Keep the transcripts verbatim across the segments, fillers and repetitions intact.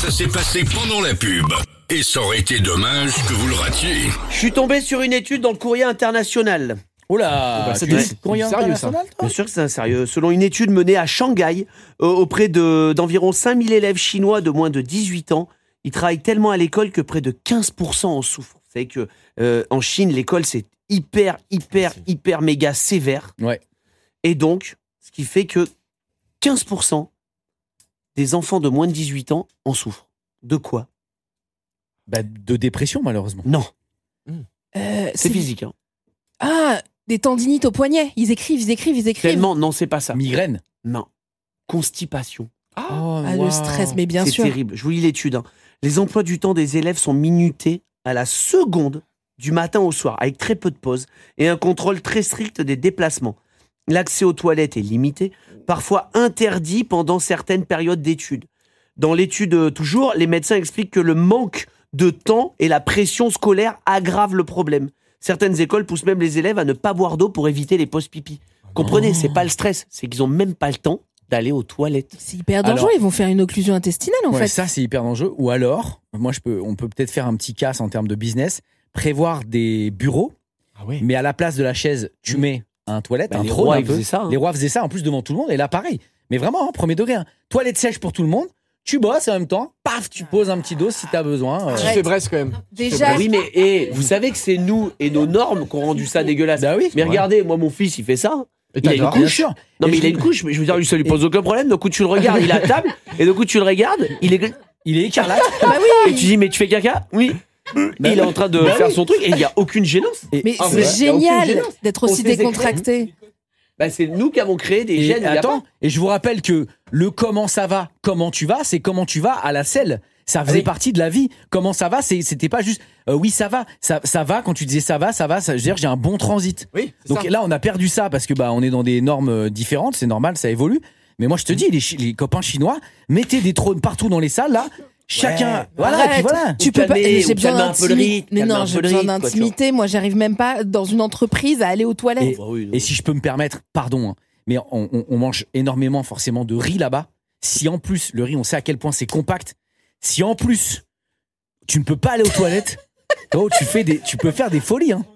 Ça s'est passé pendant la pub. Et ça aurait été dommage que vous le ratiez. Je suis tombé sur une étude dans le Courrier international. Oh là, bah, c'est tu du- es courrier c'est sérieux, ça. international, toi ? Bien sûr que c'est un sérieux. Selon une étude menée à Shanghai, euh, auprès de, d'environ cinq mille élèves chinois de moins de dix-huit ans, ils travaillent tellement à l'école que près de quinze pour cent en souffrent. Vous savez que euh, en Chine, l'école, c'est hyper, hyper, hyper méga sévère. Ouais. Et donc, ce qui fait que quinze pour cent des enfants de moins de dix-huit ans en souffrent. De quoi ? Bah, de dépression, malheureusement. Non, Euh, c'est physique. Hein. Ah, des tendinites au poignet. Ils écrivent, ils écrivent, ils écrivent. Tellement, non, c'est pas ça. Migraine. Non. Constipation. Oh, Ah, le stress, mais bien c'est sûr. terrible. Je vous lis l'étude. hein. Les emplois du temps des élèves sont minutés à la seconde du matin au soir, avec très peu de pauses et un contrôle très strict des déplacements. L'accès aux toilettes est limité, parfois interdit pendant certaines périodes d'études. Dans l'étude, euh, toujours, les médecins expliquent que le manque de temps et la pression scolaire aggravent le problème. Certaines écoles poussent même les élèves à ne pas boire d'eau pour éviter les pauses pipi. Comprenez, c'est pas le stress, c'est qu'ils ont même pas le temps d'aller aux toilettes. C'est hyper dangereux. Alors- Ils vont faire une occlusion intestinale, en Ouais, fait. ça, c'est hyper dangereux. Ou alors, moi, je peux, on peut peut-être faire un petit casse en termes de business, prévoir des bureaux, Ah ouais. mais à la place de la chaise, tu mets un toilette, Bah, un les trône rois, un ils peu. faisaient ça, hein. Les rois faisaient ça en plus devant tout le monde, et là, pareil. Mais vraiment, hein, premier degré. Hein. Toilette sèche pour tout le monde, tu bosses en même temps, paf, tu poses un petit dos si t'as besoin. euh. Tu fais Brest quand même. Déjà, Bah oui, mais eh, vous savez que c'est nous et nos normes qui ont rendu ça dégueulasse. Bah oui. Mais Ouais. regardez, moi, mon fils, il fait ça. Et Il a une t'adores. couche. Bien sûr. Non, Et mais je- il a une couche, mais je veux dire, ça lui pose aucun problème. D'un coup, tu le regardes, il est à table, et d'un coup, tu le regardes, il est. Il est écarlate. bah Et oui. tu dis, mais tu fais caca ? Oui. Et il est en train de Bah faire oui. son truc, et il n'y a aucune gênance. Et- Mais Ah, c'est ouais. Y a aucune génial gênance. d'être On aussi se les écrit. décontracté. Bah, c'est nous qui avons créé des Et gènes. il y a attends, pas. et je vous rappelle que le comment ça va, comment tu vas, c'est comment tu vas à la selle. Ça faisait oui. partie de la vie. Comment ça va, c'est- c'était pas juste euh, oui ça va, ça, ça va. Quand tu disais ça va, ça va, ça veut dire j'ai un bon transit. Oui, c'est Donc ça. là on a perdu ça parce que bah on est dans des normes euh, différentes, c'est normal, ça évolue. Mais moi je te dis les, Chi- les copains chinois, mettez des trônes partout dans les salles là, chacun. Ouais. Voilà, et puis Arrête. voilà. Tu Ou peux pas. calmer, J'ai ou besoin calmer un peu le d'intimité. rythme, Mais calmer non, un j'ai peu le besoin rythme, quoi, tu d'intimité. Moi, j'arrive même pas dans une entreprise à aller aux toilettes. Bah oui, non. Et si je peux me permettre, pardon, hein, mais on, on- on mange énormément forcément de riz là-bas. Si en plus, le riz, on sait à quel point c'est compact. Si en plus, tu ne peux pas aller aux toilettes, oh, tu, fais des, tu peux faire des folies. Hein.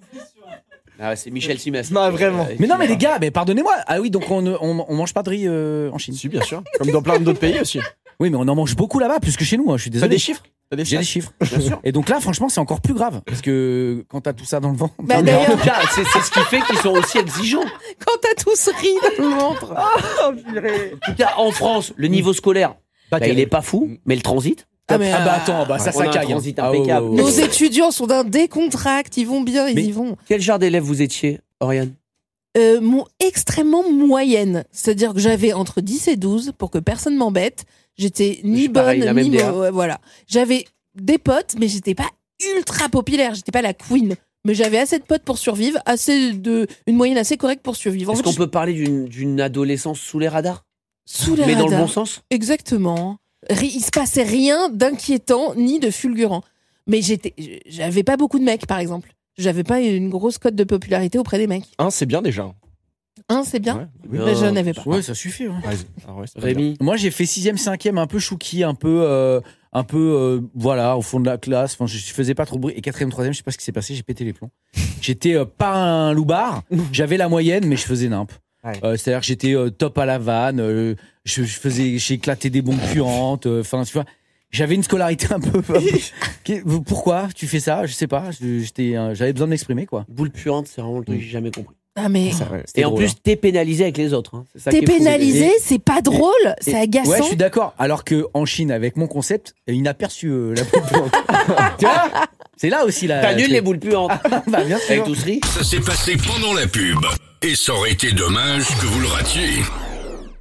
Ah, c'est Michel Simès. Non, vraiment. Euh, Mais non, mais les gars, mais pardonnez-moi. Ah oui, donc on ne on, on mange pas de riz euh, en Chine. Si, bien sûr. Comme dans plein d'autres pays aussi. Oui, mais on en mange beaucoup là-bas, plus que chez nous. Hein, je suis T'as désolé. des chiffres T'as des J'ai des chiffres chiffres. Bien sûr. Et donc là, franchement, c'est encore plus grave. Parce que quand t'as tout ça dans le ventre. Bah, Non, mais en d'ailleurs, tout cas, c'est c'est ce qui fait qu'ils sont aussi exigeants. quand t'as tous ri dans le ventre. En tout cas, en France, le niveau scolaire, bah, il est pas fou, mais le transit. Ah, mais, Ah bah euh, attends, bah ça, on ça a un caille. hein. transit Ah, ouais, impeccable. ouais, ouais, Nos ouais. étudiants sont d'un décontract. Ils vont bien, ils Mais- y vont. Quel genre d'élève vous étiez, Oriane? Euh, mon extrêmement moyenne. C'est-à-dire que j'avais entre dix et douze pour que personne m'embête. J'étais Je ni suis bonne, pareil, la même ni D A. mauvaise. Voilà. J'avais des potes, mais j'étais pas ultra populaire. J'étais pas la queen. Mais j'avais assez de potes pour survivre, assez de, une moyenne assez correcte pour survivre. En Est-ce fait, qu'on peut parler d'une d'une adolescence sous les radars? sous les Mais dans le radars. bon sens? Exactement. Ri- Il se passait rien d'inquiétant ni de fulgurant. Mais j'étais, j'avais pas beaucoup de mecs, par exemple. J'avais pas une grosse cote de popularité auprès des mecs. Un, c'est bien déjà. Hein, c'est bien. Ouais. Mais je n'avais pas. Ouais, ça suffit. hein. Vas-y. Ah ouais, c'est pas bien. Rémi? Moi, j'ai fait sixième, cinquième, un peu chouki, un peu, euh, un peu, euh, voilà, au fond de la classe. Enfin, je, je faisais pas trop de bruit. Et quatrième, troisième, je sais pas ce qui s'est passé. J'ai pété les plombs. J'étais euh, pas un loupard. J'avais la moyenne, mais je faisais nimp. Ouais. Euh, c'est-à-dire que j'étais euh, top à la vanne. euh, je, je faisais, j'ai éclaté des bombes puantes. Enfin, tu vois, j'avais une scolarité un peu. Qu'est- Pourquoi tu fais ça? Je sais pas. Je- J'étais, euh, j'avais besoin de m'exprimer, quoi. Boule puante, c'est vraiment le truc que j'ai jamais compris. Ah, mais Ça, ouais. C'était Et en drôle, plus, t'es pénalisé avec les autres. hein. C'est ça qui t'es est fou. pénalisé, c'est pas drôle, c'est Et- agaçant. Ouais, je suis d'accord. Alors que en Chine, avec mon concept, inaperçu euh, la boule puante. Tu vois, c'est là aussi la. T'annules les boules puantes. Bah, bien sûr. Avec tout ce riz. Ça s'est passé pendant la pub. Et ça aurait été dommage que vous le ratiez.